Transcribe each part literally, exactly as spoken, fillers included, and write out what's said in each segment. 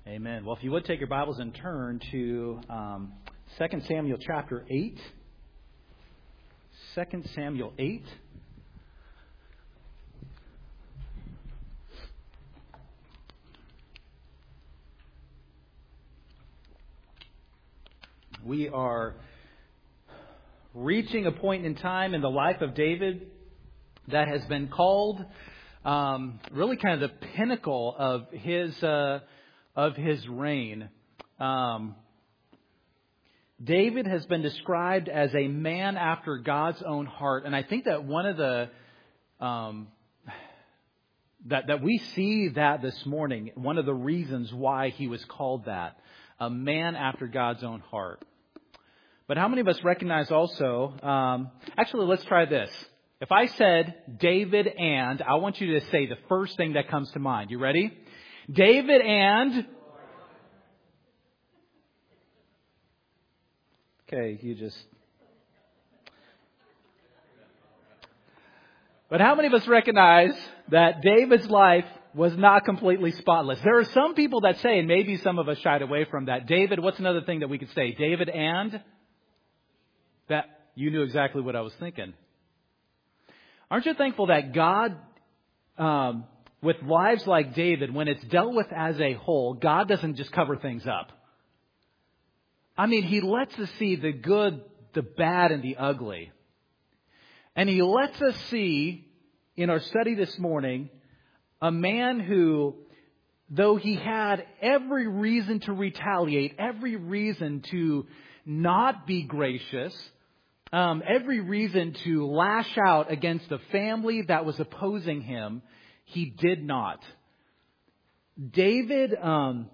Amen. Well, if you would take your Bibles and turn to um, Second Samuel chapter eight. Second Samuel eight. We are reaching a point in time in the life of David that has been called um, really kind of the pinnacle of his uh, of his reign. Um, David has been described as a man after God's own heart, and I think that one of the um, that that we see that this morning, one of the reasons why he was called that, a man after God's own heart. But how many of us recognize also? Um, actually, let's try this. If I said David and, I want you to say the first thing that comes to mind. You ready? David and... Okay, you just... But how many of us recognize that David's life was not completely spotless? There are some people that say, and maybe some of us shied away from that, David, what's another thing that we could say? David and... That you knew exactly what I was thinking. Aren't you thankful that God, um, with lives like David, when it's dealt with as a whole, God doesn't just cover things up. I mean, He lets us see the good, the bad, and the ugly. And He lets us see, in our study this morning, a man who, though he had every reason to retaliate, every reason to not be gracious, Um, every reason to lash out against the family that was opposing him, he did not. David, um,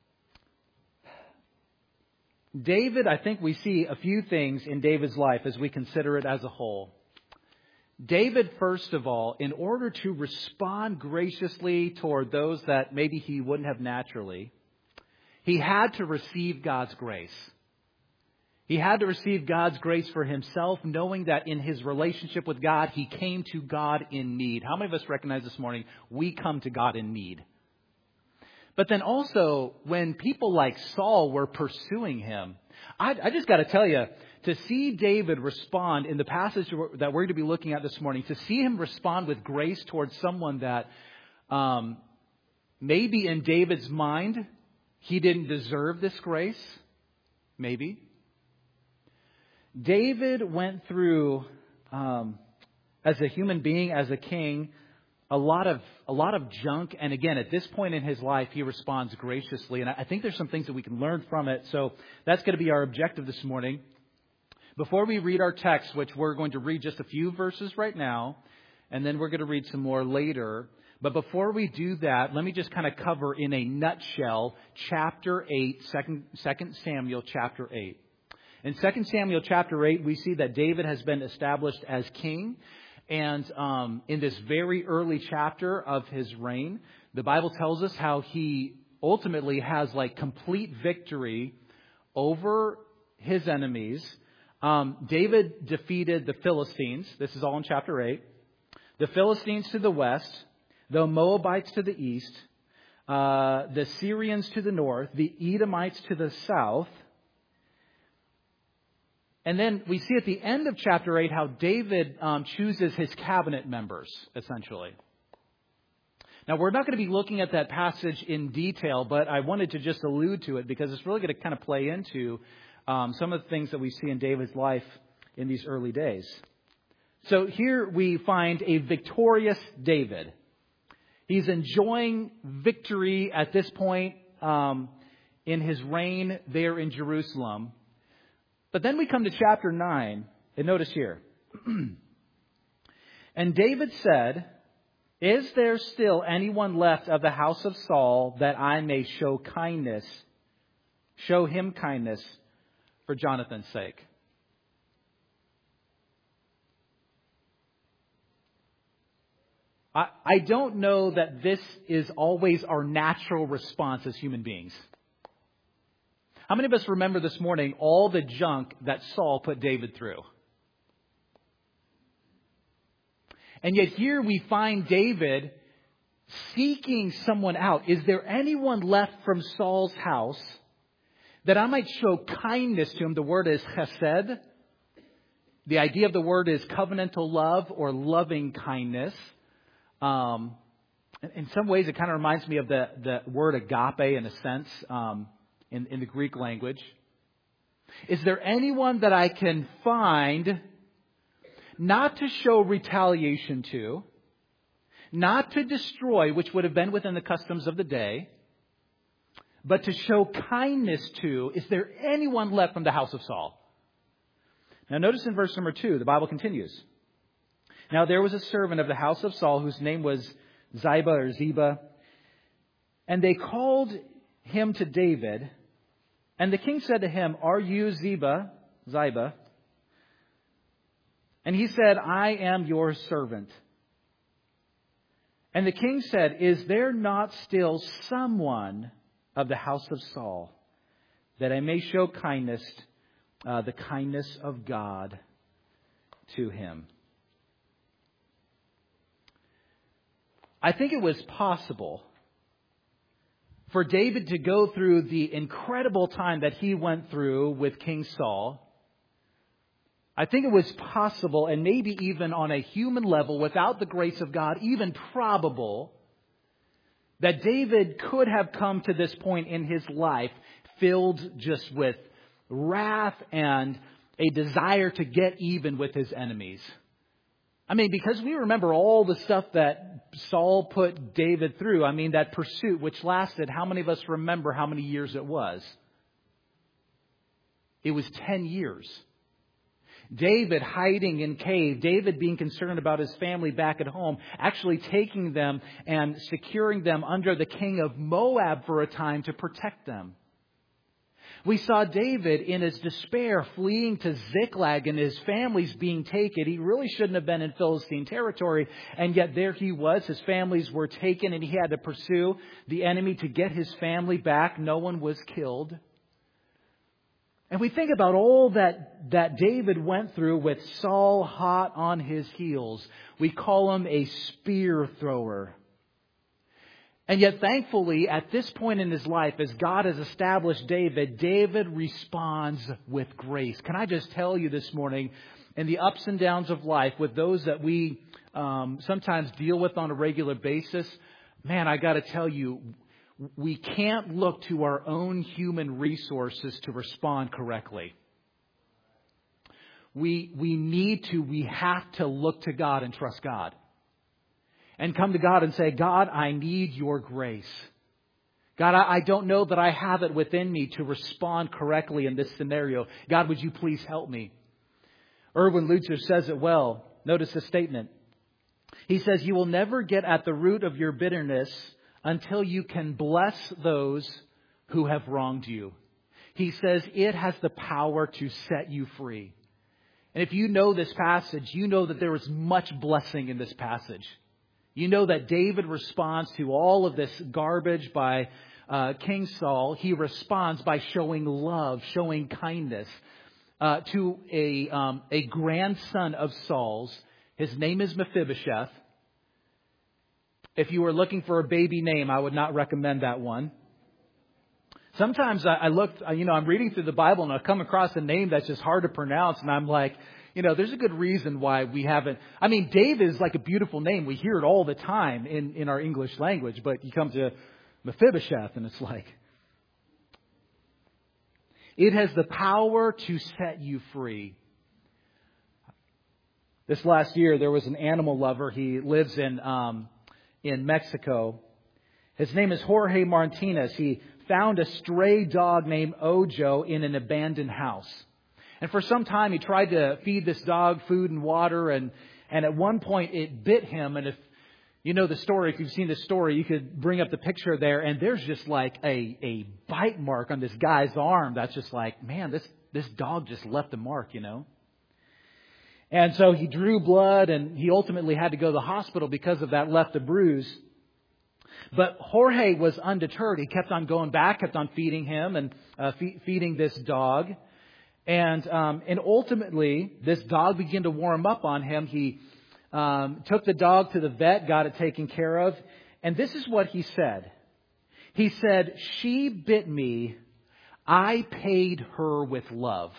David, I think we see a few things in David's life as we consider it as a whole. David, first of all, in order to respond graciously toward those that maybe he wouldn't have naturally, he had to receive God's grace. He had to receive God's grace for himself, knowing that in his relationship with God, he came to God in need. How many of us recognize this morning we come to God in need? But then also, when people like Saul were pursuing him, I, I just got to tell you, to see David respond in the passage that we're going to be looking at this morning, to see him respond with grace towards someone that um, maybe in David's mind, he didn't deserve this grace, maybe. David went through, um, as a human being, as a king, a lot of a lot of junk. And again, at this point in his life, he responds graciously. And I think there's some things that we can learn from it. So that's going to be our objective this morning. Before we read our text, which we're going to read just a few verses right now, and then we're going to read some more later. But before we do that, let me just kind of cover in a nutshell chapter eight, Second Samuel chapter eight. In Second Samuel chapter eight, we see that David has been established as king. And um, in this very early chapter of his reign, the Bible tells us how he ultimately has like complete victory over his enemies. Um, David defeated the Philistines. This is all in chapter eight. The Philistines to the west, the Moabites to the east, uh, the Syrians to the north, the Edomites to the south. And then we see at the end of chapter eight how David um, chooses his cabinet members, essentially. Now, we're not going to be looking at that passage in detail, but I wanted to just allude to it because it's really going to kind of play into um, some of the things that we see in David's life in these early days. So here we find a victorious David. He's enjoying victory at this point um, in his reign there in Jerusalem. But then we come to chapter nine, and notice here. And David said, "Is there still anyone left of the house of Saul that I may show kindness, show him kindness for Jonathan's sake?" I, I don't know that this is always our natural response as human beings. How many of us remember this morning all the junk that Saul put David through? And yet here we find David seeking someone out. Is there anyone left from Saul's house that I might show kindness to him? The word is chesed. The idea of the word is covenantal love or loving kindness. Um, in some ways, it kind of reminds me of the, the word agape in a sense um, in, in the Greek language. Is there anyone that I can find not to show retaliation to, not to destroy, which would have been within the customs of the day, but to show kindness to? Is there anyone left from the house of Saul? Now notice in verse number two, the Bible continues. Now there was a servant of the house of Saul whose name was Ziba or Ziba, and they called him to David. And the king said to him, "Are you Ziba, Ziba?" And he said, "I am your servant." And the king said, "Is there not still someone of the house of Saul, that I may show kindness, uh, the kindness of God to him?" I think it was possible for David to go through the incredible time that he went through with King Saul. I think it was possible, and maybe even on a human level, without the grace of God, even probable, that David could have come to this point in his life filled just with wrath and a desire to get even with his enemies. I mean, because we remember all the stuff that Saul put David through. I mean, that pursuit, which lasted, how many of us remember how many years it was? It was ten years. David hiding in cave, David being concerned about his family back at home, actually taking them and securing them under the king of Moab for a time to protect them. We saw David in his despair fleeing to Ziklag and his family's being taken. He really shouldn't have been in Philistine territory, and yet there he was. His families were taken and he had to pursue the enemy to get his family back. No one was killed. And we think about all that, that David went through with Saul hot on his heels. We call him a spear thrower. And yet, thankfully, at this point in his life, as God has established David, David responds with grace. Can I just tell you this morning, in the ups and downs of life, with those that we um, sometimes deal with on a regular basis, man, I got to tell you, we can't look to our own human resources to respond correctly. We, we need to, we have to look to God and trust God. And come to God and say, "God, I need your grace. God, I, I don't know that I have it within me to respond correctly in this scenario. God, would you please help me?" Erwin Lutzer says it well. Notice the statement. He says, "You will never get at the root of your bitterness until you can bless those who have wronged you." He says it has the power to set you free. And if you know this passage, you know that there is much blessing in this passage. You know that David responds to all of this garbage by uh, King Saul. He responds by showing love, showing kindness uh, to a, um, a grandson of Saul's. His name is Mephibosheth. If you were looking for a baby name, I would not recommend that one. Sometimes I, I look, you know, I'm reading through the Bible and I come across a name that's just hard to pronounce, and I'm like, you know, there's a good reason why we haven't. I mean, David is like a beautiful name. We hear it all the time in, in our English language. But you come to Mephibosheth and it's like, it has the power to set you free. This last year, there was an animal lover. He lives in um, in Mexico. His name is Jorge Martinez. He found a stray dog named Ojo in an abandoned house. And for some time, he tried to feed this dog food and water. And, and at one point, it bit him. And if you know the story, if you've seen the story, you could bring up the picture there. And there's just like a, a bite mark on this guy's arm. That's just like, man, this, this dog just left a mark, you know. And so he drew blood, and he ultimately had to go to the hospital because of that, left a bruise. But Jorge was undeterred. He kept on going back, kept on feeding him and uh, fe- feeding this dog. And um, and ultimately, this dog began to warm up on him. He um, took the dog to the vet, got it taken care of. And this is what he said. He said, "She bit me. I paid her with love."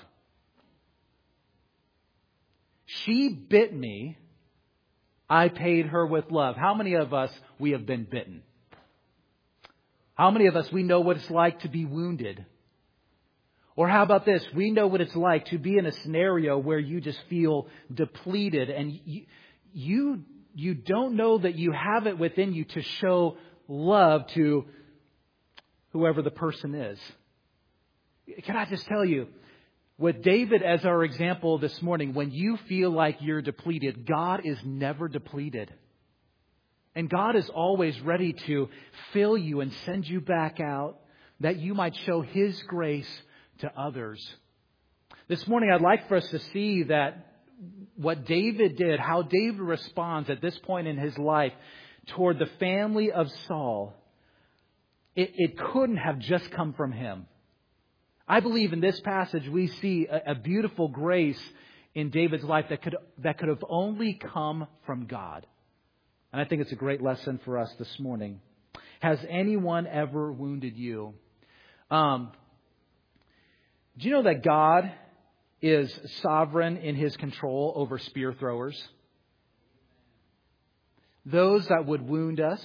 She bit me. I paid her with love. How many of us, we have been bitten? How many of us, we know what it's like to be wounded? Or how about this? We know what it's like to be in a scenario where you just feel depleted and you, you, you don't know that you have it within you to show love to whoever the person is. Can I just tell you, with David as our example this morning, when you feel like you're depleted, God is never depleted. And God is always ready to fill you and send you back out that you might show His grace to others. This morning, I'd like for us to see that what David did, how David responds at this point in his life toward the family of Saul, it, it couldn't have just come from him. I believe in this passage we see a, a beautiful grace in David's life that could that could have only come from God. And I think it's a great lesson for us this morning. Has anyone ever wounded you? Um, do you know that God is sovereign in His control over spear throwers? Those that would wound us.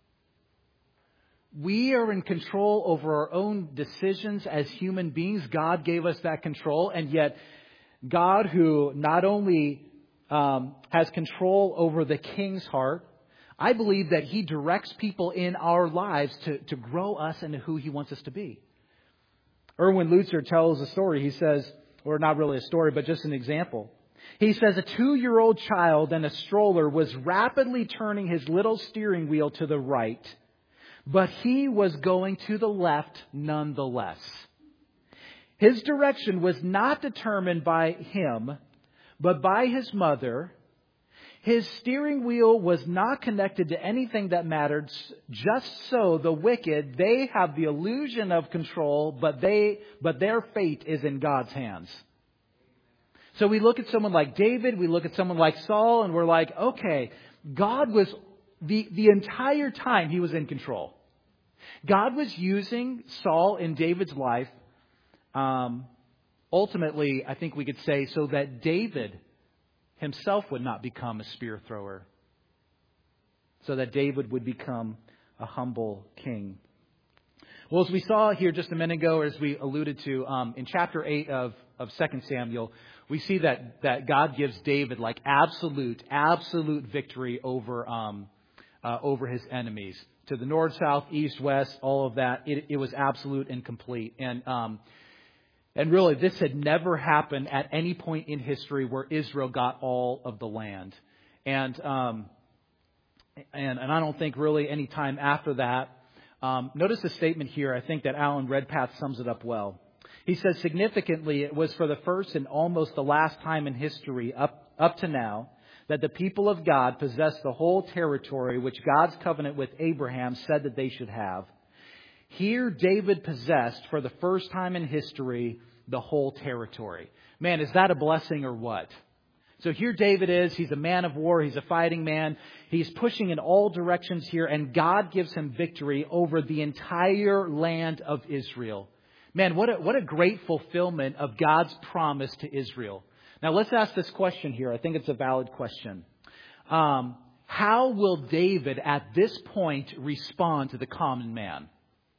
We are in control over our own decisions as human beings. God gave us that control. And yet God, who not only um, has control over the king's heart, I believe that He directs people in our lives to, to grow us into who He wants us to be. Erwin Lutzer tells a story. He says, or not really a story, but just an example. He says a two-year-old child in a stroller was rapidly turning his little steering wheel to the right, but he was going to the left nonetheless. His direction was not determined by him, but by his mother. His steering wheel was not connected to anything that mattered. Just so the wicked, they have the illusion of control, but they, but their fate is in God's hands. So we look at someone like David, we look at someone like Saul, and we're like, okay, God was, the, the entire time He was in control. God was using Saul in David's life, um, ultimately, I think we could say, so that David himself would not become a spear thrower, so that David would become a humble king. Well, as we saw here just a minute ago, as we alluded to, um, in chapter eight of, of Second Samuel, we see that, that God gives David like absolute, absolute victory over, um, uh, over his enemies. To the north, south, east, west, all of that, it, it was absolute and complete. And, um, And really, this had never happened at any point in history where Israel got all of the land. And um, and, and I don't think really any time after that. Um, notice the statement here. I think that Alan Redpath sums it up well. He says, significantly, it was for the first and almost the last time in history up, up to now that the people of God possessed the whole territory which God's covenant with Abraham said that they should have. Here, David possessed, for the first time in history, the whole territory. Man, is that a blessing or what? So here David is. He's a man of war. He's a fighting man. He's pushing in all directions here, and God gives him victory over the entire land of Israel. Man, what a, what a great fulfillment of God's promise to Israel. Now, let's ask this question here. I think it's a valid question. Um, how will David at this point respond to the common man?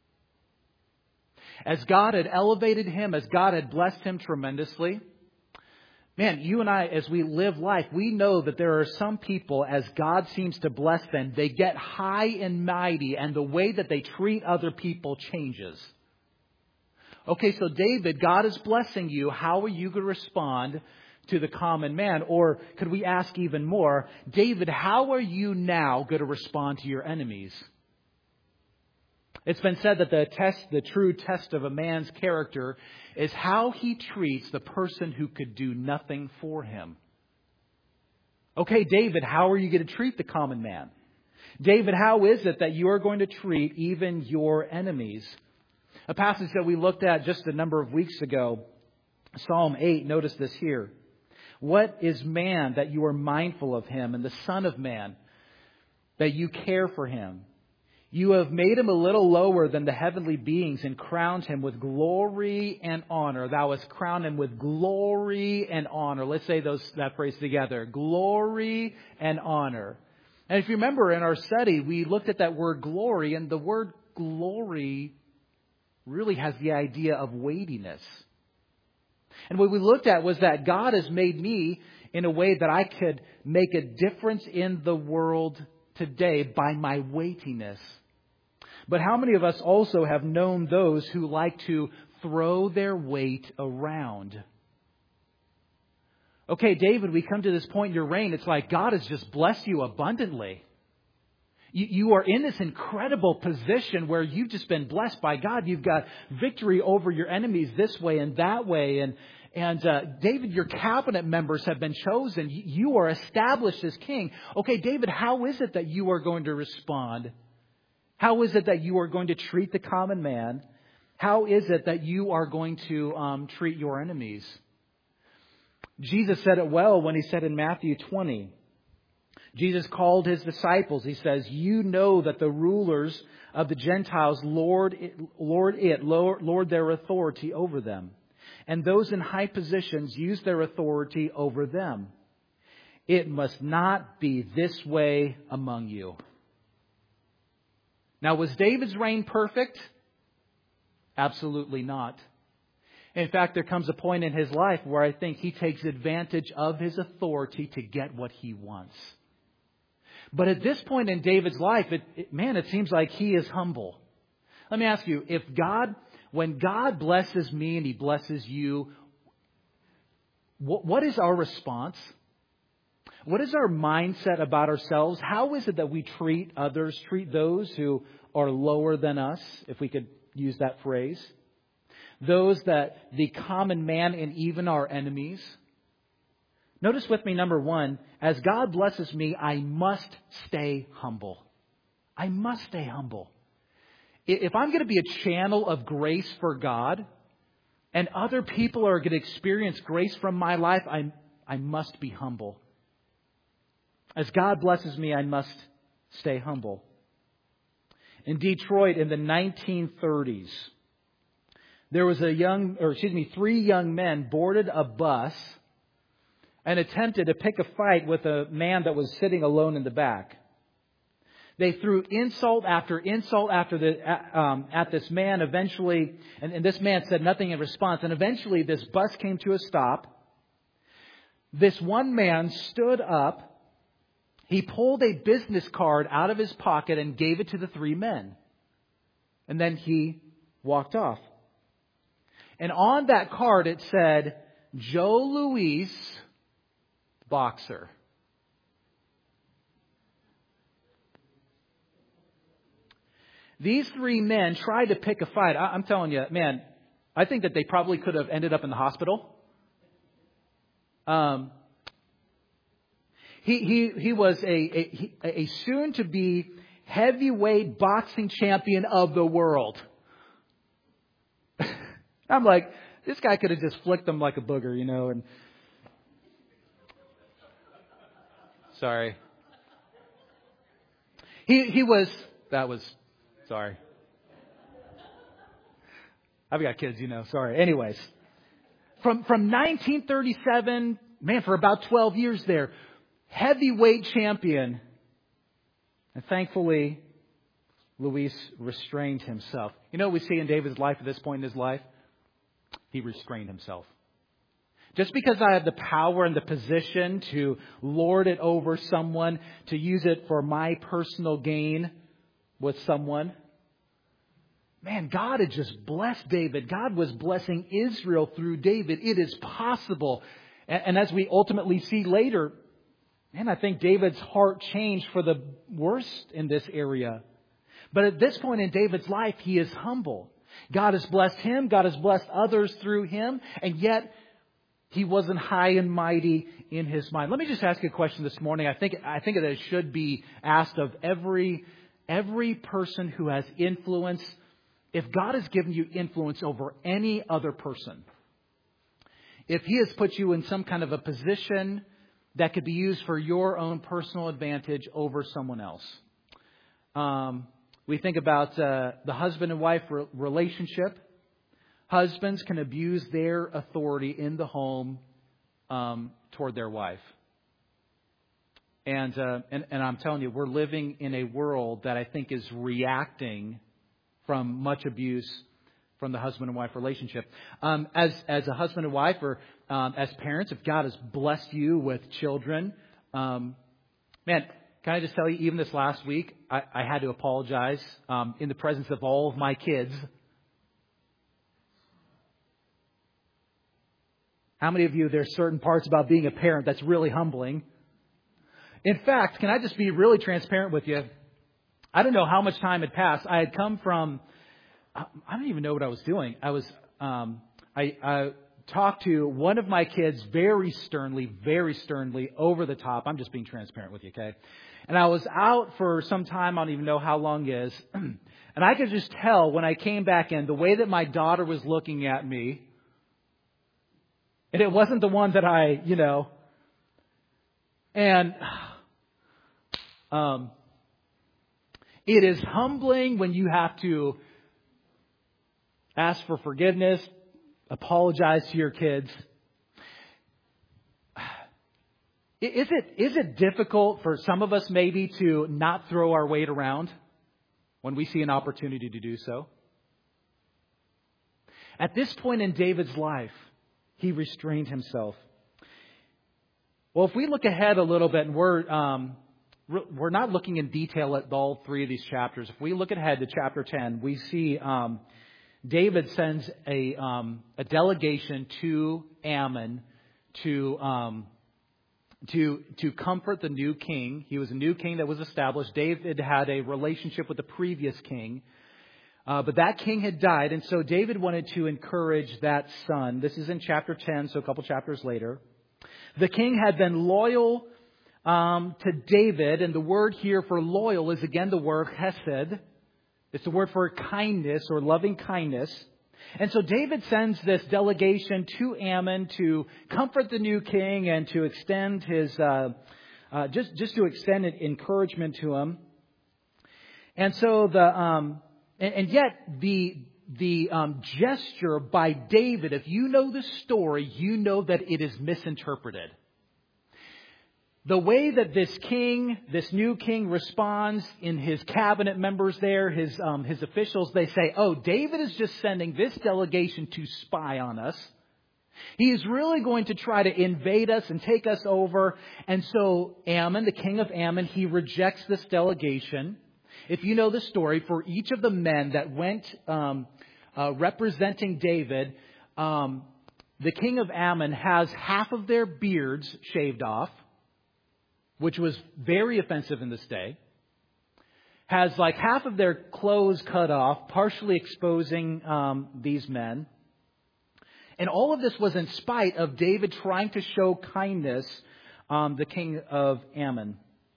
As God had elevated him, as God had blessed him tremendously. Man, you and I, as we live life, we know that there are some people, as God seems to bless them, they get high and mighty, and the way that they treat other people changes. Okay, so David, God is blessing you. How are you going to respond to the common man? Or could we ask even more, David, how are you now going to respond to your enemies? It's been said that the test, the true test of a man's character is how he treats the person who could do nothing for him. Okay, David, how are you going to treat the common man? David, how is it that you are going to treat even your enemies? A passage that we looked at just a number of weeks ago, Psalm eight, notice this here. What is man that you are mindful of him, and the Son of Man that you care for him? You have made him a little lower than the heavenly beings and crowned him with glory and honor. Thou hast crowned him with glory and honor. Let's say those that phrase together. Glory and honor. And if you remember in our study, we looked at that word glory, and the word glory really has the idea of weightiness. And what we looked at was that God has made me in a way that I could make a difference in the world today by my weightiness. But how many of us also have known those who like to throw their weight around? Okay, David, we come to this point in your reign. It's like God has just blessed you abundantly. You, you are in this incredible position where you've just been blessed by God. You've got victory over your enemies this way and that way. And, and uh, David, your cabinet members have been chosen. You are established as king. Okay, David, how is it that you are going to respond? How is it that you are going to treat the common man? How is it that you are going to um, treat your enemies? Jesus said it well when he said in Matthew twenty, Jesus called his disciples. He says, you know that the rulers of the Gentiles lord it, lord it, lord, lord their authority over them. And those in high positions use their authority over them. It must not be this way among you. Now, was David's reign perfect? Absolutely not. In fact, there comes a point in his life where I think he takes advantage of his authority to get what he wants. But at this point in David's life, it, it, man, it seems like he is humble. Let me ask you, if God, when God blesses me and he blesses you, what, what is our response? What is our mindset about ourselves? How is it that we treat others, treat those who are lower than us, if we could use that phrase? Those that the common man and even our enemies. Notice with me, number one, as God blesses me, I must stay humble. I must stay humble. If I'm going to be a channel of grace for God, and other people are going to experience grace from my life, I, I must be humble. As God blesses me, I must stay humble. In Detroit in the nineteen thirties, there was a young, or excuse me, three young men boarded a bus and attempted to pick a fight with a man that was sitting alone in the back. They threw insult after insult after the um, at this man. Eventually, and, and this man said nothing in response. And eventually, this bus came to a stop. This one man stood up. He pulled a business card out of his pocket and gave it to the three men. And then he walked off. And on that card it said, Joe Louis, boxer. These three men tried to pick a fight. I'm telling you, man, I think that they probably could have ended up in the hospital. Um... He he he was a a, a soon-to-be heavyweight boxing champion of the world. I'm like, this guy could have just flicked them like a booger, you know. And sorry, he he was that was sorry. I've got kids, you know. Sorry. Anyways, from from nineteen thirty-seven, man, for about twelve years there. Heavyweight champion. And thankfully, Luis restrained himself. You know what we see in David's life at this point in his life? He restrained himself. Just because I have the power and the position to lord it over someone, to use it for my personal gain with someone. Man, God had just blessed David. God was blessing Israel through David. It is possible. And, and as we ultimately see later, man, I think David's heart changed for the worst in this area. But at this point in David's life, he is humble. God has blessed him. God has blessed others through him. And yet, he wasn't high and mighty in his mind. Let me just ask you a question this morning. I think I think that it should be asked of every, every person who has influence. If God has given you influence over any other person, if He has put you in some kind of a position that could be used for your own personal advantage over someone else. Um, We think about uh, the husband and wife re- relationship. Husbands can abuse their authority in the home um, toward their wife. And, uh, and and I'm telling you, we're living in a world that I think is reacting from much abuse from the husband and wife relationship. Um, as as a husband and wife, or um, as parents, if God has blessed you with children, um, man, can I just tell you, even this last week, I, I had to apologize um, in the presence of all of my kids. How many of you, there's certain parts about being a parent that's really humbling? In fact, can I just be really transparent with you? I don't know how much time had passed. I had come from, I don't even know what I was doing. I was, um, I, I talked to one of my kids very sternly, very sternly, over the top. I'm just being transparent with you, okay? And I was out for some time, I don't even know how long it is. And I could just tell when I came back in, the way that my daughter was looking at me, and it wasn't the one that I, you know, and um, it is humbling when you have to ask for forgiveness, apologize to your kids. Is it is it difficult for some of us maybe to not throw our weight around when we see an opportunity to do so? At this point in David's life, he restrained himself. Well, if we look ahead a little bit, and we're um, we're not looking in detail at all three of these chapters. If we look ahead to chapter ten, we see um, David sends a um, a delegation to Ammon to um, to to comfort the new king. He was a new king that was established. David had a relationship with the previous king, uh, but that king had died, and so David wanted to encourage that son. This is in chapter ten, so a couple chapters later. The king had been loyal um, to David, and the word here for loyal is again the word hesed. It's the word for kindness or loving kindness. And so David sends this delegation to Ammon to comfort the new king and to extend his, uh, uh, just just to extend encouragement to him. And so the, um, and, and yet the the um, gesture by David, if you know the story, you know that it is misinterpreted. The way that this king, this new king, responds in his cabinet members there, his um, his officials, they say, "Oh, David is just sending this delegation to spy on us. He is really going to try to invade us and take us over." And so Ammon, the king of Ammon, he rejects this delegation. If you know the story, for each of the men that went um, uh, representing David, um, the king of Ammon has half of their beards shaved off, which was very offensive in this day, has like half of their clothes cut off, partially exposing um, these men. And all of this was in spite of David trying to show kindness, um, the king of Ammon.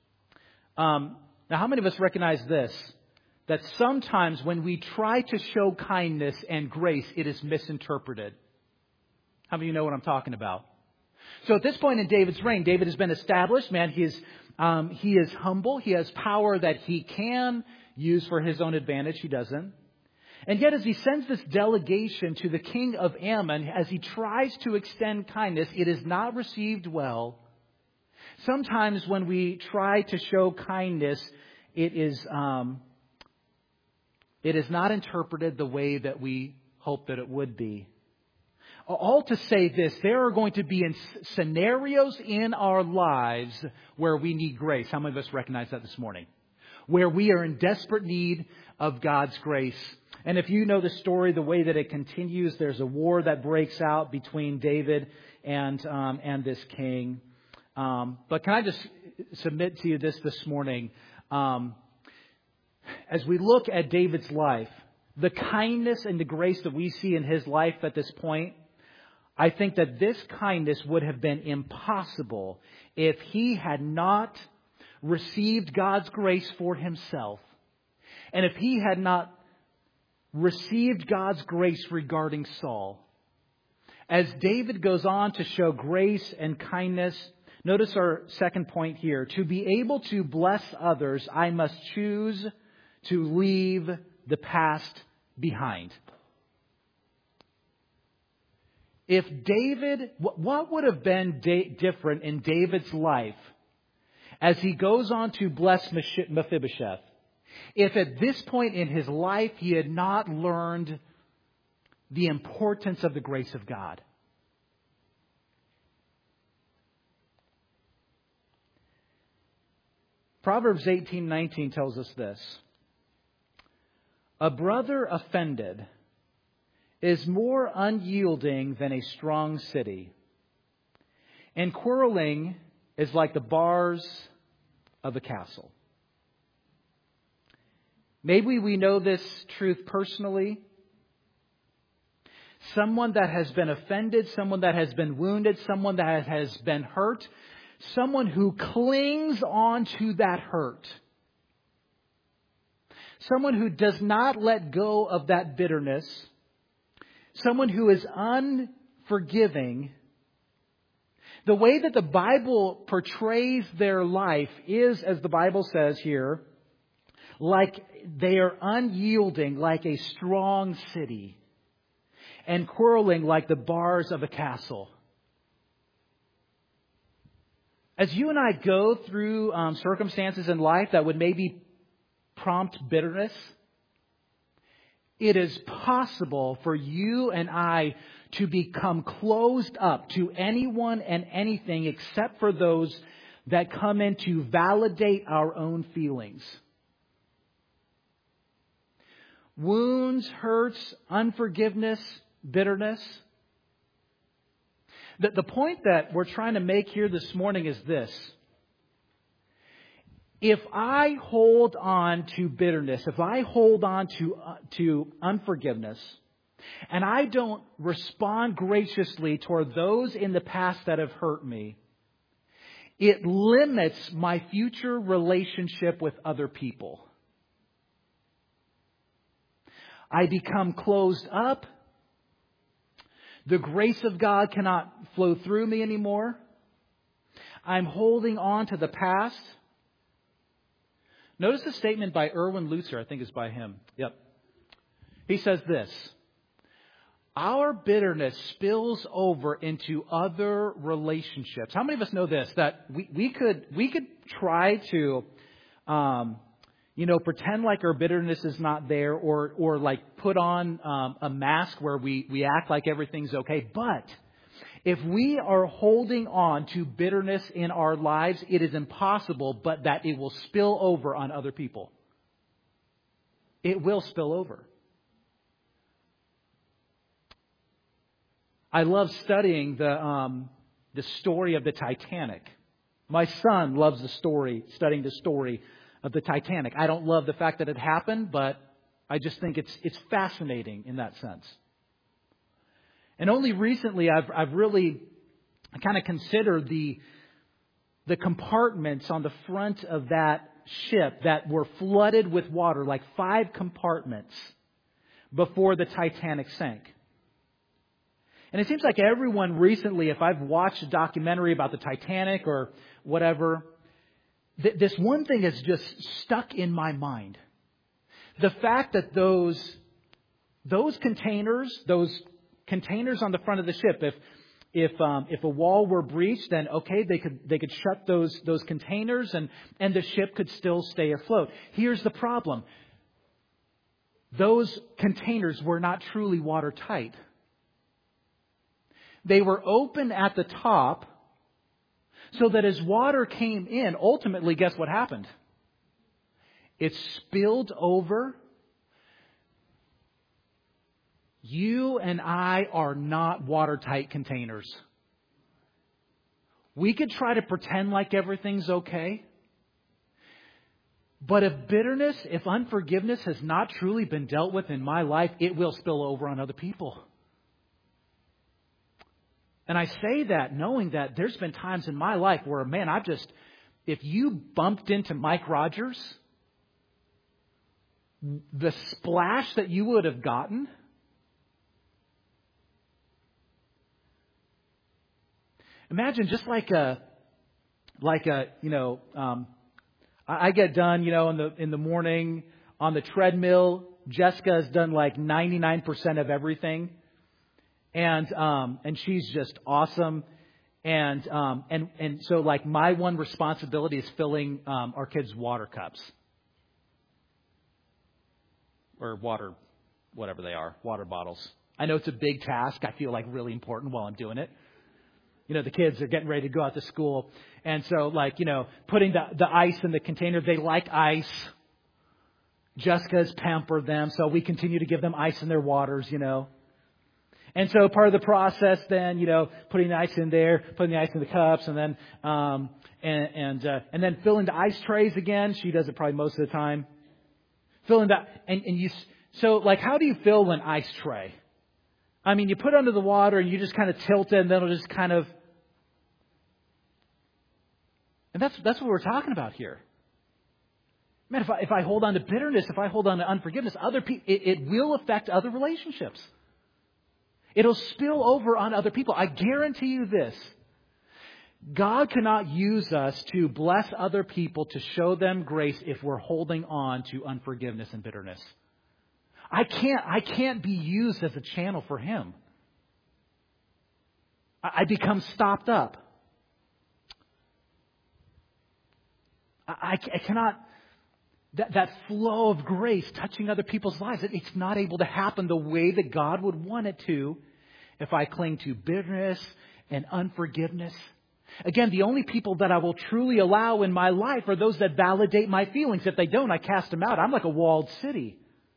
Um, now, how many of us recognize this? That sometimes when we try to show kindness and grace, it is misinterpreted. How many of you know what I'm talking about? So at this point in David's reign, David has been established. Man, he is, um, he is humble. He has power that he can use for his own advantage. He doesn't. And yet as he sends this delegation to the king of Ammon, as he tries to extend kindness, it is not received well. Sometimes when we try to show kindness, it is, um, it is not interpreted the way that we hope that it would be. All to say this, there are going to be in scenarios in our lives where we need grace. How many of us recognize that this morning? Where we are in desperate need of God's grace. And if you know the story, the way that it continues, there's a war that breaks out between David and um, and this king. Um, but can I just submit to you this this morning? Um, as we look at David's life, the kindness and the grace that we see in his life at this point, I think that this kindness would have been impossible if he had not received God's grace for himself. And if he had not received God's grace regarding Saul. As David goes on to show grace and kindness, notice our second point here. To be able to bless others, I must choose to leave the past behind. If David, what would have been different in David's life as he goes on to bless Mephibosheth, if at this point in his life he had not learned the importance of the grace of God? Proverbs eighteen nineteen tells us this. A brother offended is more unyielding than a strong city, and quarreling is like the bars of a castle. Maybe we know this truth personally. Someone that has been offended, someone that has been wounded, someone that has been hurt, someone who clings on to that hurt. Someone who does not let go of that bitterness. Someone who is unforgiving. The way that the Bible portrays their life is, as the Bible says here, like they are unyielding like a strong city, and quarreling like the bars of a castle. As you and I go through um, circumstances in life that would maybe prompt bitterness, it is possible for you and I to become closed up to anyone and anything except for those that come in to validate our own feelings. Wounds, hurts, unforgiveness, bitterness. The, the point that we're trying to make here this morning is this. If I hold on to bitterness, if I hold on to, uh, to unforgiveness, and I don't respond graciously toward those in the past that have hurt me, it limits my future relationship with other people. I become closed up. The grace of God cannot flow through me anymore. I'm holding on to the past. Notice a statement by Erwin Lutzer, I think it's by him. Yep. He says this. Our bitterness spills over into other relationships. How many of us know this? That we, we could we could try to um, you know, pretend like our bitterness is not there, or or like put on um, a mask where we, we act like everything's okay. But if we are holding on to bitterness in our lives, it is impossible but that it will spill over on other people. It will spill over. I love studying the um, the story of the Titanic. My son loves the story, studying the story of the Titanic. I don't love the fact that it happened, but I just think it's it's fascinating in that sense. And only recently I've I've really kind of considered the the compartments on the front of that ship that were flooded with water, like five compartments before the Titanic sank. And it seems like everyone recently, if I've watched a documentary about the Titanic or whatever, th- this one thing is just stuck in my mind. The fact that those those containers, those containers on the front of the ship, if if um, if a wall were breached, then okay, they could they could shut those those containers and and the ship could still stay afloat. Here's the problem: those containers were not truly watertight. They were open at the top so that as water came in, ultimately, guess what happened? It spilled over. You and I are not watertight containers. We could try to pretend like everything's okay. But if bitterness, if unforgiveness has not truly been dealt with in my life, it will spill over on other people. And I say that knowing that there's been times in my life where, man, I've just, if you bumped into Mike Rogers, the splash that you would have gotten, imagine just like a, like a, you know, um, I get done, you know, in the in the morning on the treadmill. Jessica has done like ninety-nine percent of everything. And, um, and she's just awesome. And, um, and, and so like my one responsibility is filling, um, our kids' water cups. Or water, whatever they are, water bottles. I know it's a big task. I feel like really important while I'm doing it. You know, the kids are getting ready to go out to school. And so like, you know, putting the, the ice in the container, they like ice. Jessica's pampered them. So we continue to give them ice in their waters, you know. And so part of the process then, you know, putting the ice in there, putting the ice in the cups, and then um, and and, uh, and then filling the ice trays again. She does it probably most of the time. Filling that, and, and you, so like, how do you fill an ice tray? I mean, you put it under the water and you just kind of tilt it, and then it'll just kind of, and that's that's what we're talking about here. Man, if I if I hold on to bitterness, if I hold on to unforgiveness, other people, it, it will affect other relationships. It'll spill over on other people. I guarantee you this. God cannot use us to bless other people, to show them grace, if we're holding on to unforgiveness and bitterness. I can't, I can't be used as a channel for Him. I, I become stopped up. I, I cannot, that, that flow of grace touching other people's lives, it, it's not able to happen the way that God would want it to if I cling to bitterness and unforgiveness. Again, the only people that I will truly allow in my life are those that validate my feelings. If they don't, I cast them out. I'm like a walled city.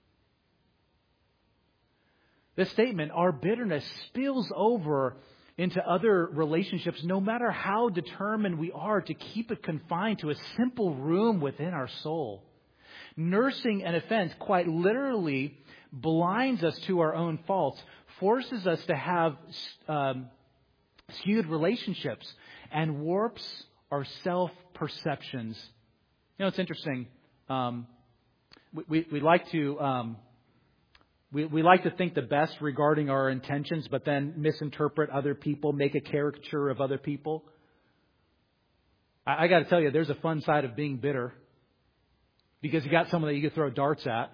This statement, our bitterness spills over into other relationships, no matter how determined we are to keep it confined to a simple room within our soul. Nursing an offense quite literally blinds us to our own faults, forces us to have um, skewed relationships, and warps our self-perceptions. You know, it's interesting. Um, we, we, we like to um, we, we like to think the best regarding our intentions, but then misinterpret other people, make a caricature of other people. I, I got to tell you, there's a fun side of being bitter, because you got someone that you can throw darts at.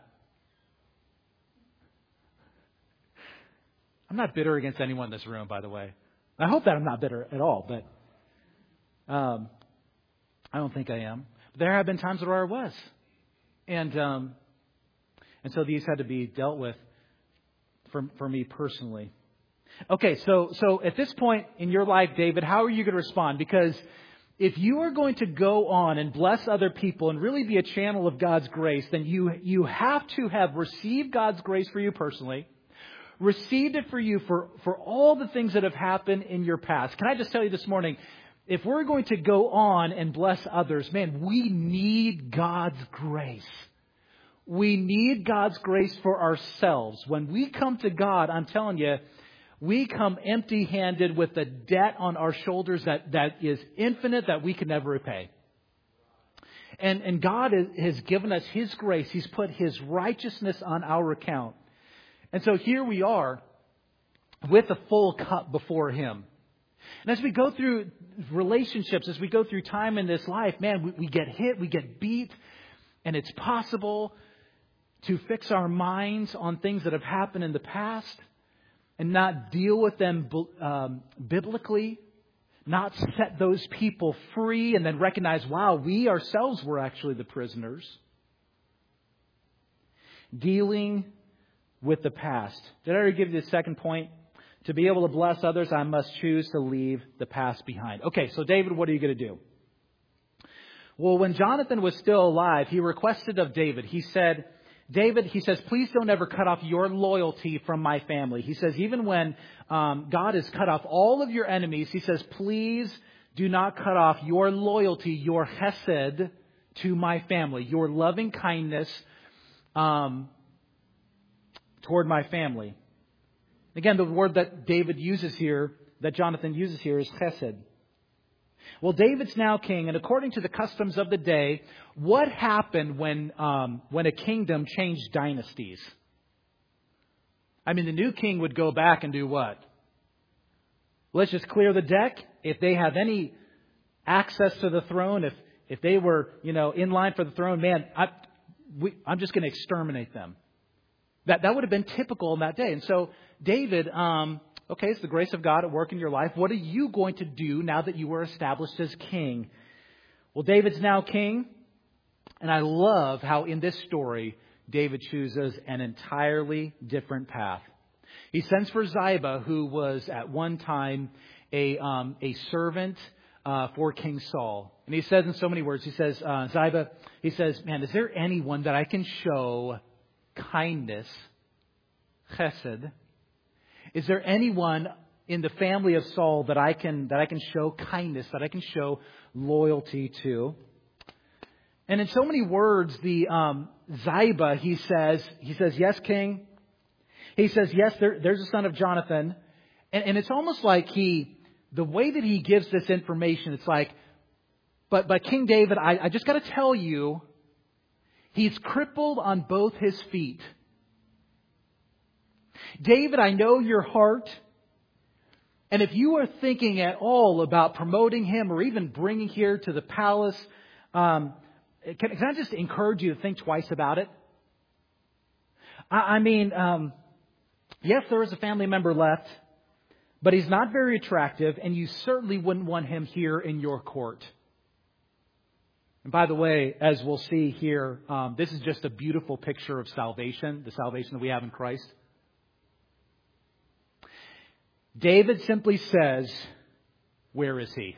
I'm not bitter against anyone in this room, by the way. I hope that I'm not bitter at all, but um, I don't think I am. But there have been times where I was, and um, and so these had to be dealt with for for me personally. Okay, so so at this point in your life, David, how are you going to respond? Because if you are going to go on and bless other people and really be a channel of God's grace, then you you have to have received God's grace for you personally. Received it for you for, for all the things that have happened in your past. Can I just tell you this morning, if we're going to go on and bless others, man, we need God's grace. We need God's grace for ourselves. When we come to God, I'm telling you, we come empty-handed with a debt on our shoulders that, that is infinite, that we can never repay. And, and God has given us His grace. He's put His righteousness on our account. And so here we are with a full cup before Him. And as we go through relationships, as we go through time in this life, man, we, we get hit, we get beat, and it's possible to fix our minds on things that have happened in the past and not deal with them um, biblically, not set those people free, and then recognize, wow, we ourselves were actually the prisoners. Dealing with the past. Did I already give you the second point? To be able to bless others, I must choose to leave the past behind. Okay, so David, what are you going to do? Well, when Jonathan was still alive, he requested of David. He said, David, he says, please don't ever cut off your loyalty from my family. He says, even when um, God has cut off all of your enemies, he says, please do not cut off your loyalty, your hesed to my family, your loving kindness um toward my family. Again, the word that David uses here, that Jonathan uses here, is chesed. Well, David's now king, and according to the customs of the day, what happened when um, when a kingdom changed dynasties? I mean, the new king would go back and do what? Let's just clear the deck. If they have any access to the throne, if if they were, you know, in line for the throne, man, I, we, I'm just going to exterminate them. That that would have been typical in that day. And so David, um, okay, it's the grace of God at work in your life. What are you going to do now that you were established as king? Well, David's now king. And I love how in this story, David chooses an entirely different path. He sends for Ziba, who was at one time a um, a servant uh, for King Saul. And he says in so many words, he says, uh, Ziba, he says, man, is there anyone that I can show kindness, chesed? Is there anyone in the family of Saul that I can that I can show kindness, that I can show loyalty to? And in so many words, the um, Ziba, he says, he says, yes, king. He says, yes, there, there's a son of Jonathan. And, and it's almost like he, the way that he gives this information, it's like, but, but King David, I, I just got to tell you, he's crippled on both his feet. David, I know your heart. And if you are thinking at all about promoting him or even bringing here to the palace, um, Can, can I just encourage you to think twice about it? I, I mean, um, yes, there is a family member left, but he's not very attractive, and you certainly wouldn't want him here in your court. And by the way, as we'll see here, um, this is just a beautiful picture of salvation, the salvation that we have in Christ. David simply says, where is he?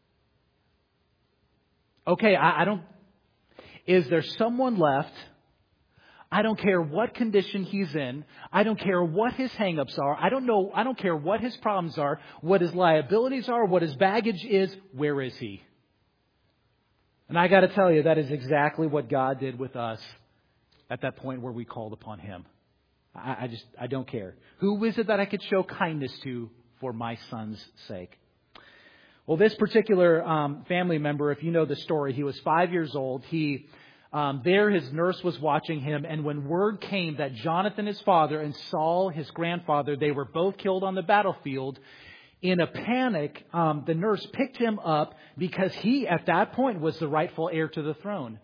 Okay, I, I don't... Is there someone left? I don't care what condition he's in. I don't care what his hang-ups are. I don't know. I don't care what his problems are, what his liabilities are, what his baggage is. Where is he? And I got to tell you, that is exactly what God did with us at that point where we called upon him. I, I just, I don't care. Who is it that I could show kindness to for my son's sake? Well, this particular um, family member, if you know the story, he was five years old. He, um, there his nurse was watching him. And when word came that Jonathan, his father, and Saul, his grandfather, they were both killed on the battlefield, in a panic, um, the nurse picked him up because he, at that point, was the rightful heir to the throne.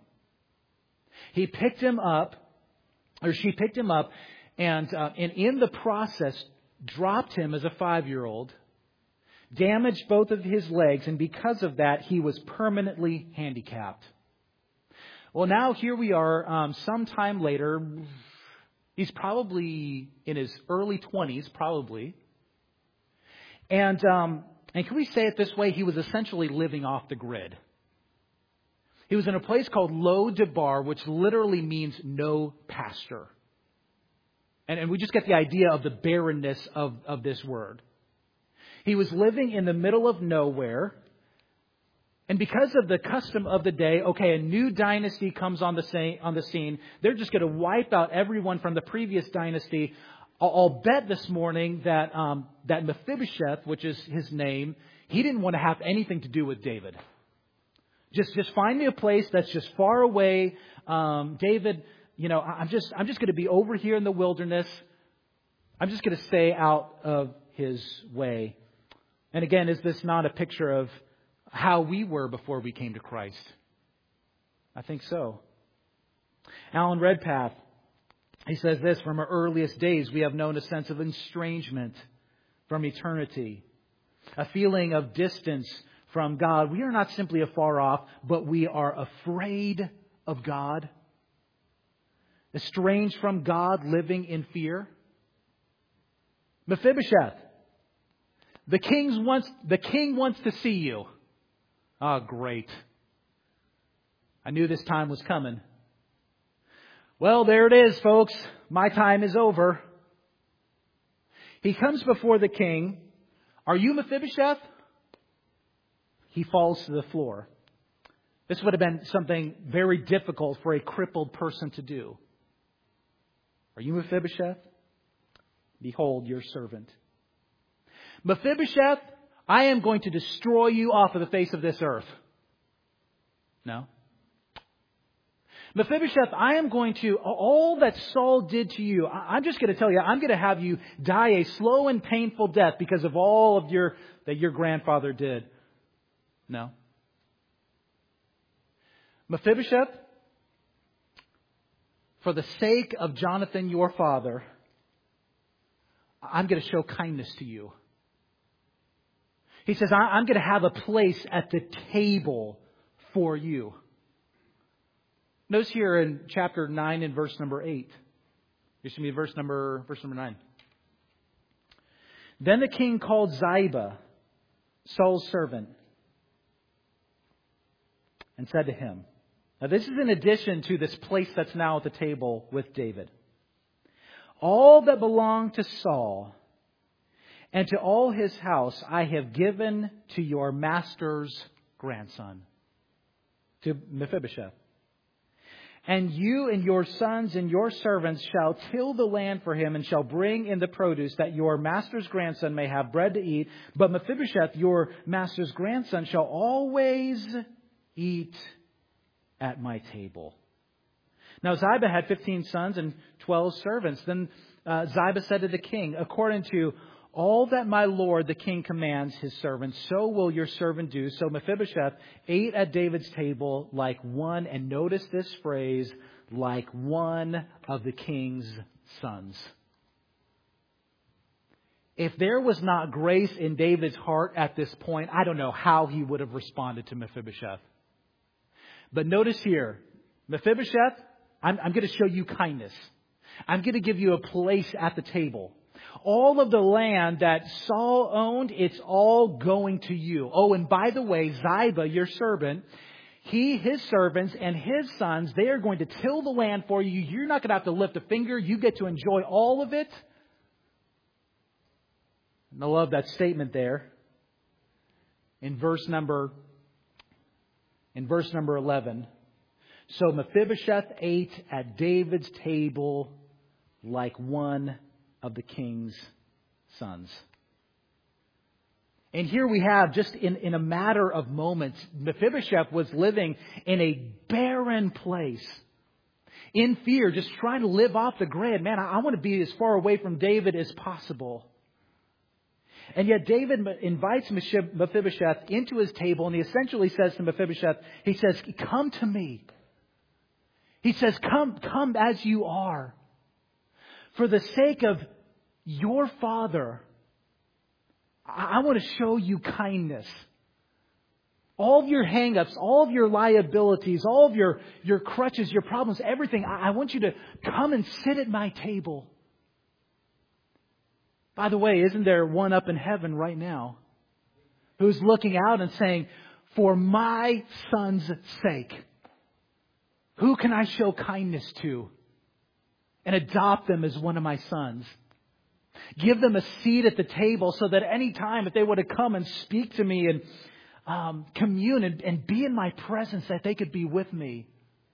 He picked him up, or she picked him up, and, uh, and in the process, dropped him as a five-year-old, damaged both of his legs, and because of that, he was permanently handicapped. Well, now here we are, um, sometime later. He's probably in his early twenties, probably. And um, and can we say it this way? He was essentially living off the grid. He was in a place called Lo Debar, which literally means no pasture. And, and we just get the idea of the barrenness of, of this word. He was living in the middle of nowhere. And because of the custom of the day, okay, a new dynasty comes on the, sa- on the scene. They're just going to wipe out everyone from the previous dynasty. I'll, I'll bet this morning that um, that Mephibosheth, which is his name, he didn't want to have anything to do with David. Just just find me a place that's just far away. Um, David, you know, I'm just I'm just going to be over here in the wilderness. I'm just going to stay out of his way. And again, is this not a picture of how we were before we came to Christ? I think so. Alan Redpath, he says this: from our earliest days, we have known a sense of estrangement from eternity, a feeling of distance from God. We are not simply afar off, but we are afraid of God, estranged from God, living in fear. Mephibosheth, the king wants the king wants to see you. Oh, great. I knew this time was coming. Well, there it is, folks. My time is over. He comes before the king. Are you Mephibosheth? He falls to the floor. This would have been something very difficult for a crippled person to do. Are you Mephibosheth? Behold your servant. Mephibosheth, I am going to destroy you off of the face of this earth. No. Mephibosheth, I am going to, all that Saul did to you, I'm just going to tell you, I'm going to have you die a slow and painful death because of all of your, that your grandfather did. No. Mephibosheth, for the sake of Jonathan, your father, I'm going to show kindness to you. He says, I'm going to have a place at the table for you. Notice here in chapter nine and verse number eight. This should be verse number, verse number nine. Then the king called Ziba, Saul's servant, and said to him, now this is in addition to this place that's now at the table with David. All that belonged to Saul and to all his house I have given to your master's grandson, to Mephibosheth. And you and your sons and your servants shall till the land for him and shall bring in the produce that your master's grandson may have bread to eat. But Mephibosheth, your master's grandson, shall always eat at my table. Now Ziba had fifteen sons and twelve servants. Then uh, Ziba said to the king, according to all that my lord the king commands his servants, so will your servant do. So Mephibosheth ate at David's table like one, and notice this phrase, like one of the king's sons. If there was not grace in David's heart at this point, I don't know how he would have responded to Mephibosheth. But notice here, Mephibosheth, I'm, I'm going to show you kindness. I'm going to give you a place at the table. All of the land that Saul owned, it's all going to you. Oh, and by the way, Ziba, your servant, he, his servants, and his sons, they are going to till the land for you. You're not going to have to lift a finger. You get to enjoy all of it. And I love that statement there. In verse number, in verse number eleven. So Mephibosheth ate at David's table like one of the king's sons. And here we have, just in, in a matter of moments, Mephibosheth was living in a barren place. In fear, just trying to live off the grid. Man, I, I want to be as far away from David as possible. And yet David invites Mephibosheth into his table, and he essentially says to Mephibosheth, he says, come to me. He says, come, come as you are. For the sake of your father, I, I want to show you kindness. All of your hang-ups, all of your liabilities, all of your, your crutches, your problems, everything, I, I want you to come and sit at my table. By the way, isn't there one up in heaven right now who's looking out and saying, for my son's sake, who can I show kindness to and adopt them as one of my sons? Give them a seat at the table so that any time if they were to come and speak to me and um, commune and, and be in my presence, that they could be with me.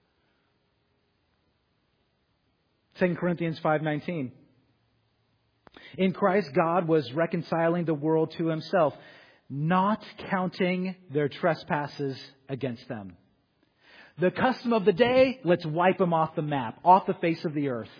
Second Corinthians five nineteen. In Christ, God was reconciling the world to himself, not counting their trespasses against them. The custom of the day, let's wipe them off the map, off the face of the earth.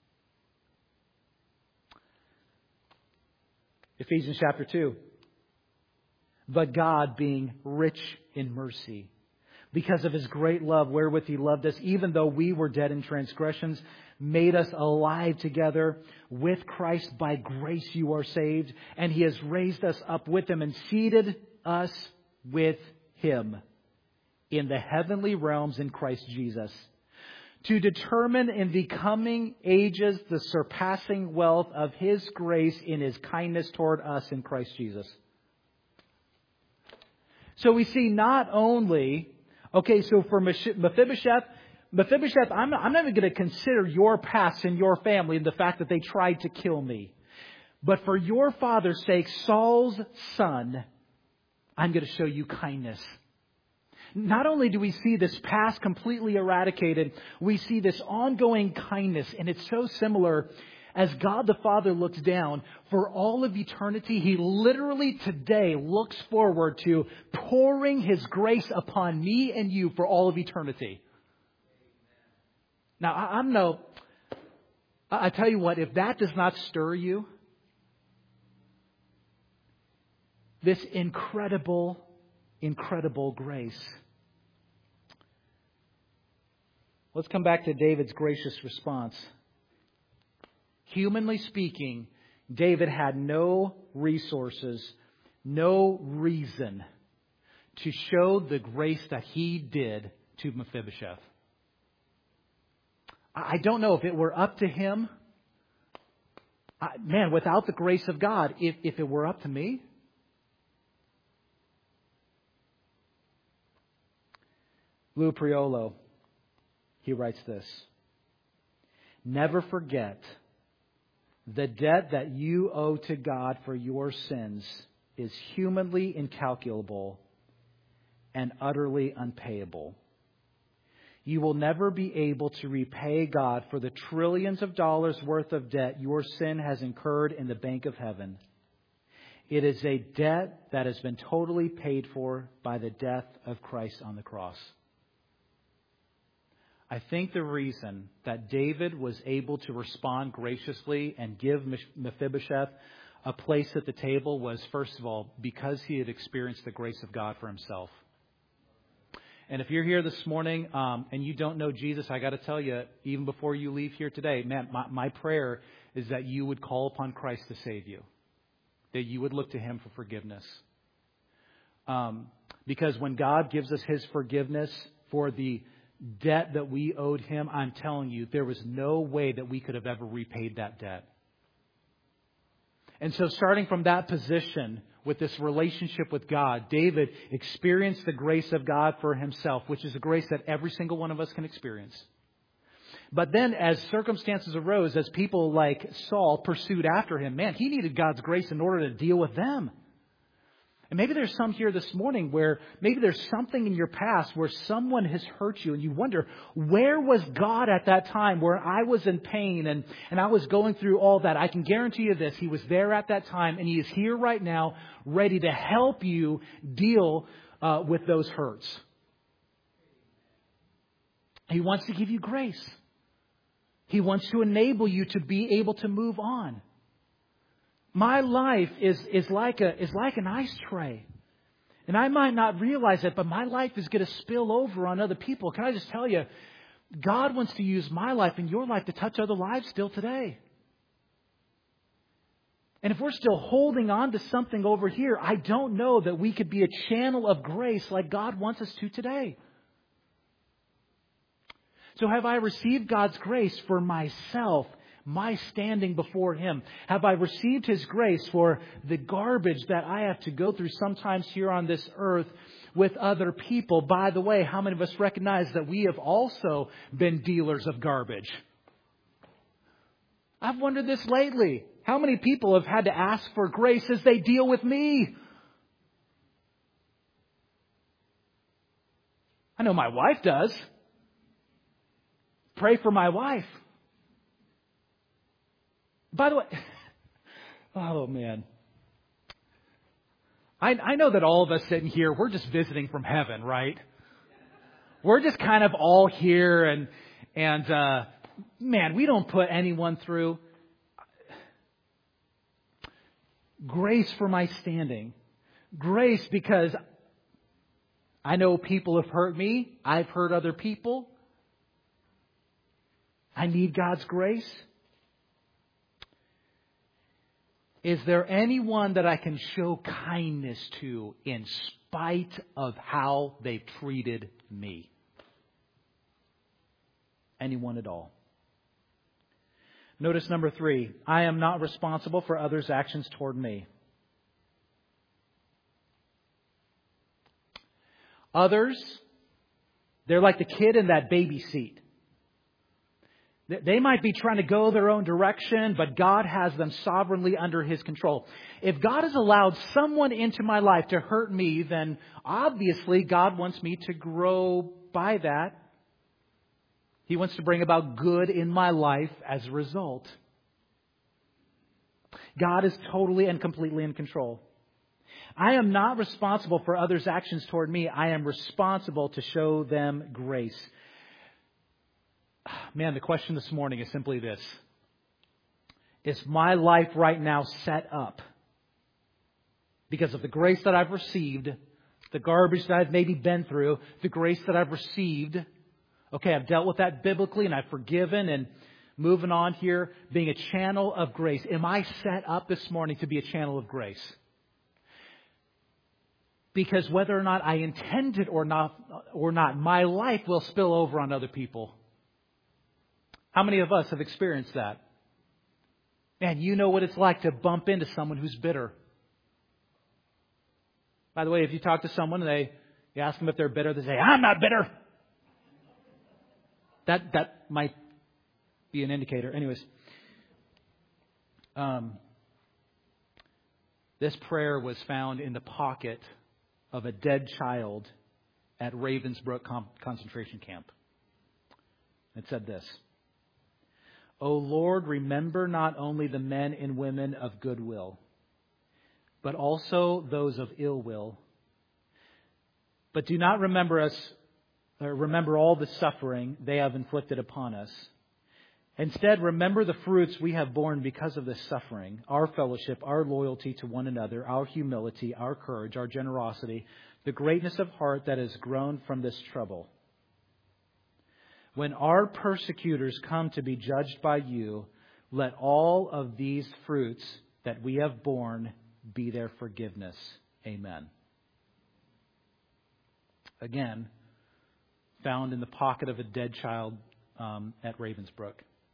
Ephesians chapter two. But God, being rich in mercy, because of his great love wherewith he loved us, even though we were dead in transgressions, made us alive together with Christ. By grace you are saved. And he has raised us up with him and seated us with him in the heavenly realms in Christ Jesus, to determine in the coming ages the surpassing wealth of his grace in his kindness toward us in Christ Jesus. So we see not only, okay, so for Mephibosheth, Mephibosheth, I'm, I'm not even going to consider your past and your family and the fact that they tried to kill me. But for your father's sake, Saul's son, I'm going to show you kindness. Not only do we see this past completely eradicated, we see this ongoing kindness. And it's so similar as God the Father looks down for all of eternity. He literally today looks forward to pouring his grace upon me and you for all of eternity. Now, I'm no, I tell you what, if that does not stir you, this incredible, incredible grace. Let's come back to David's gracious response. Humanly speaking, David had no resources, no reason to show the grace that he did to Mephibosheth. I don't know if it were up to him. I, man, without the grace of God, if, if it were up to me. Lou Priolo, he writes this. Never forget the debt that you owe to God for your sins is humanly incalculable and utterly unpayable. You will never be able to repay God for the trillions of dollars worth of debt your sin has incurred in the bank of heaven. It is a debt that has been totally paid for by the death of Christ on the cross. I think the reason that David was able to respond graciously and give Mephibosheth a place at the table was, first of all, because he had experienced the grace of God for himself. And if you're here this morning um, and you don't know Jesus, I got to tell you, even before you leave here today, man, my, my prayer is that you would call upon Christ to save you, that you would look to Him for forgiveness. Um, because when God gives us His forgiveness for the debt that we owed Him, I'm telling you, there was no way that we could have ever repaid that debt. And so starting from that position, with this relationship with God, David experienced the grace of God for himself, which is a grace that every single one of us can experience. But then as circumstances arose, as people like Saul pursued after him, man, he needed God's grace in order to deal with them. And maybe there's some here this morning where maybe there's something in your past where someone has hurt you and you wonder, where was God at that time where I was in pain and, and I was going through all that? I can guarantee you this. He was there at that time and He is here right now ready to help you deal uh, with those hurts. He wants to give you grace. He wants to enable you to be able to move on. My life is, is like a is like an ice tray. And I might not realize it, but my life is going to spill over on other people. Can I just tell you, God wants to use my life and your life to touch other lives still today. And if we're still holding on to something over here, I don't know that we could be a channel of grace like God wants us to today. So have I received God's grace for myself? My standing before Him? Have I received His grace for the garbage that I have to go through sometimes here on this earth with other people? By the way, how many of us recognize that we have also been dealers of garbage? I've wondered this lately. How many people have had to ask for grace as they deal with me? I know my wife does. Pray for my wife. By the way, oh man, I, I know that all of us sitting here, we're just visiting from heaven, right? We're just kind of all here and, and, uh, man, we don't put anyone through. Grace for my standing. Grace because I know people have hurt me. I've hurt other people. I need God's grace. Is there anyone that I can show kindness to in spite of how they've treated me? Anyone at all? Notice number three, I am not responsible for others' actions toward me. Others, they're like the kid in that baby seat. They might be trying to go their own direction, but God has them sovereignly under His control. If God has allowed someone into my life to hurt me, then obviously God wants me to grow by that. He wants to bring about good in my life as a result. God is totally and completely in control. I am not responsible for others' actions toward me. I am responsible to show them grace. Man, the question this morning is simply this. Is my life right now set up because of the grace that I've received, the garbage that I've maybe been through, the grace that I've received Okay, I've dealt with that biblically and I've forgiven and moving on here, being a channel of grace. Am I set up this morning to be a channel of grace? Because whether or not I intend it or not, or not, my life will spill over on other people. How many of us have experienced that? Man, you know what it's like to bump into someone who's bitter. By the way, if you talk to someone and they you ask them if they're bitter, they say, I'm not bitter. That that might be an indicator. Anyways, um, this prayer was found in the pocket of a dead child at Ravensbrück con- concentration camp. It said this: O Lord, remember not only the men and women of goodwill, but also those of ill will. But do not remember us, or remember all the suffering they have inflicted upon us. Instead, remember the fruits we have borne because of this suffering, our fellowship, our loyalty to one another, our humility, our courage, our generosity, the greatness of heart that has grown from this trouble. When our persecutors come to be judged by you, let all of these fruits that we have borne be their forgiveness. Amen. Again, found in the pocket of a dead child um, at Ravensbrück.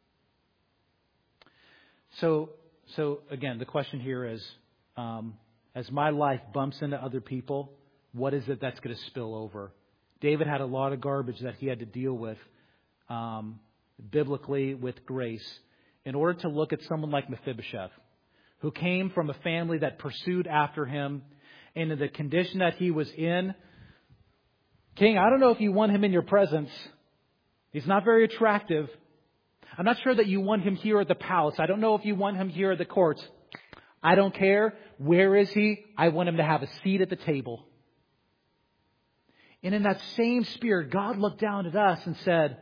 So, so again, the question here is, um, as my life bumps into other people, what is it that's going to spill over? David had a lot of garbage that he had to deal with, um, biblically with grace, in order to look at someone like Mephibosheth, who came from a family that pursued after him, and in the condition that he was in. King, I don't know if you want him in your presence. He's not very attractive. I'm not sure that you want him here at the palace. I don't know if you want him here at the courts. I don't care. Where is he? I want him to have a seat at the table. And in that same spirit, God looked down at us and said,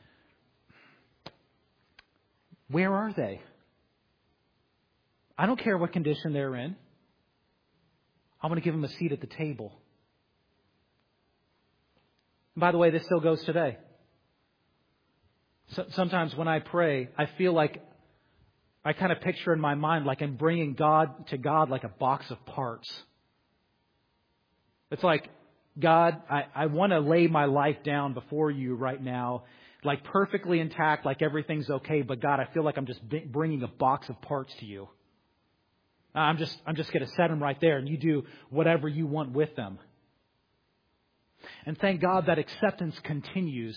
where are they? I don't care what condition they're in. I want to give them a seat at the table. And by the way, this still goes today. So, sometimes when I pray, I feel like I kind of picture in my mind like I'm bringing God to God like a box of parts. It's like, God, I, I want to lay my life down before you right now, like perfectly intact, like everything's okay. But God, I feel like I'm just bringing a box of parts to you. I'm just, I'm just going to set them right there, and you do whatever you want with them. And thank God that acceptance continues,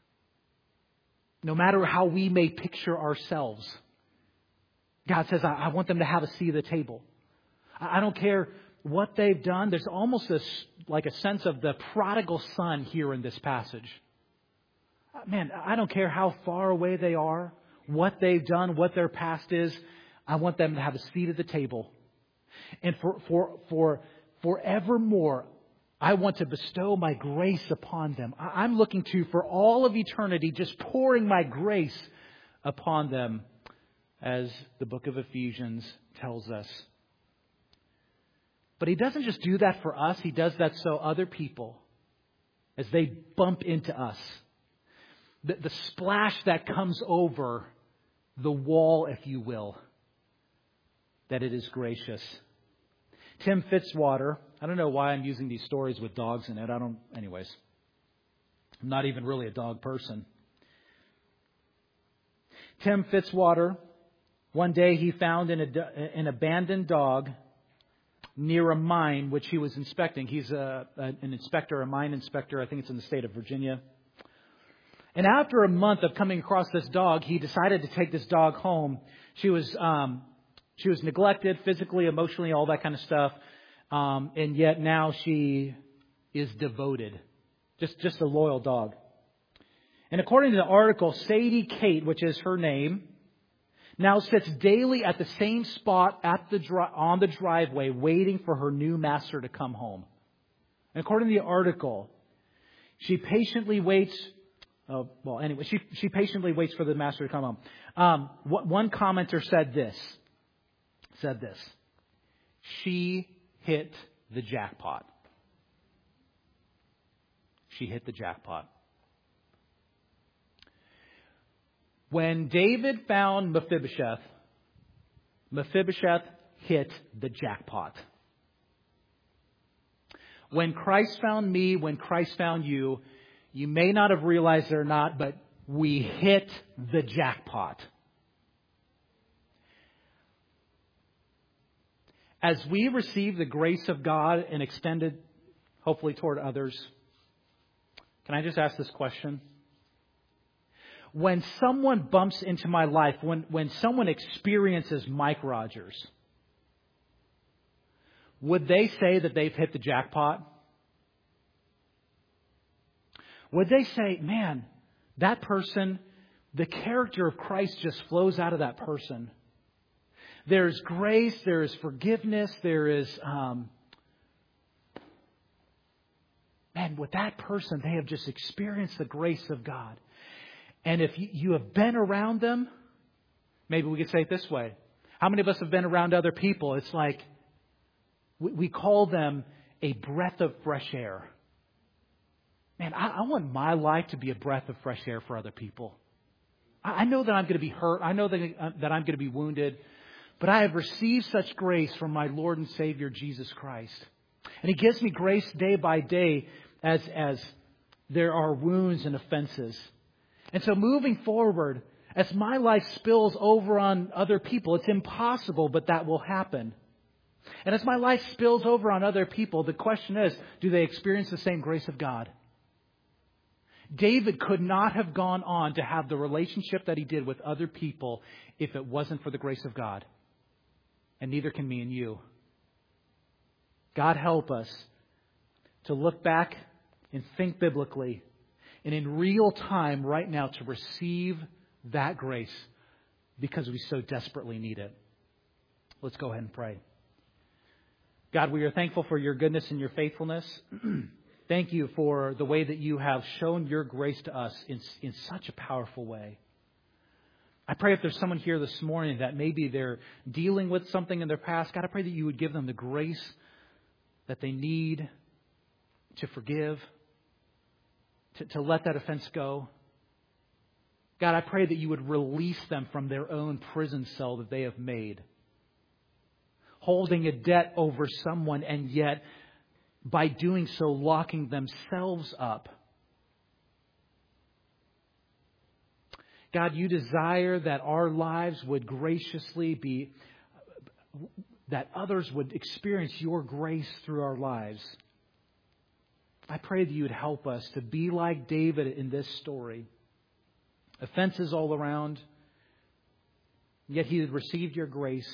no matter how we may picture ourselves. God says, I, I want them to have a seat at the table. I, I don't care what they've done. There's almost this, like a sense of the prodigal son here in this passage. Man, I don't care how far away they are, what they've done, what their past is. I want them to have a seat at the table. And for, for, for forevermore, I want to bestow my grace upon them. I'm looking to, for all of eternity, just pouring my grace upon them, as the book of Ephesians tells us. But He doesn't just do that for us. He does that so other people, as they bump into us, the, the splash that comes over the wall, if you will, that it is gracious. Tim Fitzwater, I don't know why I'm using these stories with dogs in it. I don't, anyways. I'm not even really a dog person. Tim Fitzwater, one day he found an, an abandoned dog near a mine which he was inspecting. He's a, an inspector, a mine inspector. I think it's in the state of Virginia. And after a month of coming across this dog, he decided to take this dog home. She was um, she was neglected physically, emotionally, all that kind of stuff. Um, and yet now she is devoted. Just, just a loyal dog. And according to the article, Sadie Kate, which is her name, now sits daily at the same spot at the dri- on the driveway waiting for her new master to come home. And according to the article, she patiently waits. Oh, well, anyway, she, she patiently waits for the master to come home. Um, what, one commenter said this. Said this. She hit the jackpot. She hit the jackpot. When David found Mephibosheth, Mephibosheth hit the jackpot. When Christ found me, when Christ found you, you may not have realized it or not, but we hit the jackpot. As we receive the grace of God and extend it, hopefully, toward others, can I just ask this question? When someone bumps into my life, when, when someone experiences Mike Rogers, would they say that they've hit the jackpot? Would they say, man, that person, the character of Christ just flows out of that person? There's grace, there is forgiveness, there is, um, man, with that person, they have just experienced the grace of God. And if you, you have been around them, maybe we could say it this way. How many of us have been around other people? It's like we, we call them a breath of fresh air. Man, I, I want my life to be a breath of fresh air for other people. I, I know that I'm going to be hurt. I know that, uh, that I'm going to be wounded. But I have received such grace from my Lord and Savior, Jesus Christ. And He gives me grace day by day as, as there are wounds and offenses. And so moving forward, as my life spills over on other people, it's impossible, but that will happen. And as my life spills over on other people, the question is, do they experience the same grace of God? David could not have gone on to have the relationship that he did with other people if it wasn't for the grace of God. And neither can me and you. God help us to look back and think biblically and in real time right now to receive that grace because we so desperately need it. Let's go ahead and pray. God, we are thankful for your goodness and your faithfulness. Thank you for the way that you have shown your grace to us in, in such a powerful way. I pray if there's someone here this morning that maybe they're dealing with something in their past, God, I pray that you would give them the grace that they need to forgive, to, to let that offense go. God, I pray that you would release them from their own prison cell that they have made, holding a debt over someone and yet by doing so locking themselves up. God, you desire that our lives would graciously be, that others would experience your grace through our lives. I pray that you would help us to be like David in this story. Offenses all around, yet he had received your grace.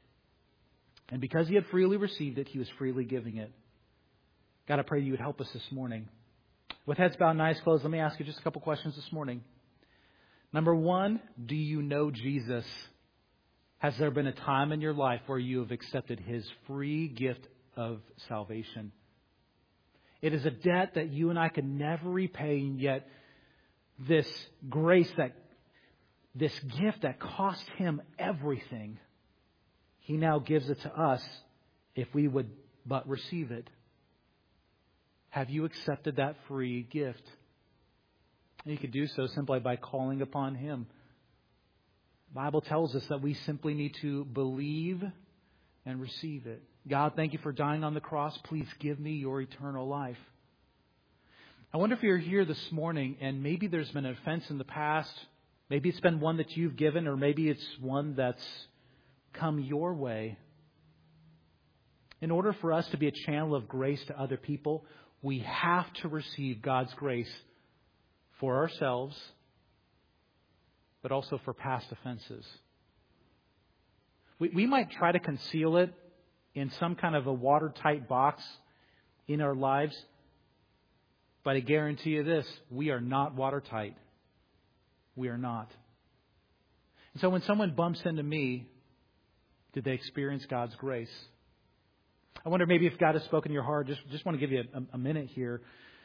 And because he had freely received it, he was freely giving it. God, I pray you would help us this morning. With heads bowed and eyes closed, let me ask you just a couple questions this morning. Number one, do you know Jesus? Has there been a time in your life where you have accepted his free gift of salvation? It is a debt that you and I can never repay, and yet this grace, that this gift that cost him everything, he now gives it to us if we would but receive it. Have you accepted that free gift? And you could do so simply by calling upon him. The Bible tells us that we simply need to believe and receive it. God, thank you for dying on the cross. Please give me your eternal life. I wonder if you're here this morning and maybe there's been an offense in the past. Maybe it's been one that you've given, or maybe it's one that's come your way. In order for us to be a channel of grace to other people, we have to receive God's grace for ourselves, but also for past offenses. We, we might try to conceal it in some kind of a watertight box in our lives, but I guarantee you this, we are not watertight. We are not. And so when someone bumps into me, did they experience God's grace? I wonder maybe if God has spoken to your heart. Just, just want to give you a, a minute here.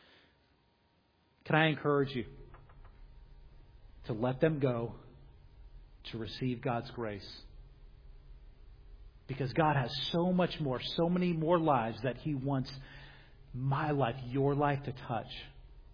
Can I encourage you to let them go, to receive God's grace? Because God has so much more, so many more lives that he wants my life, your life to touch.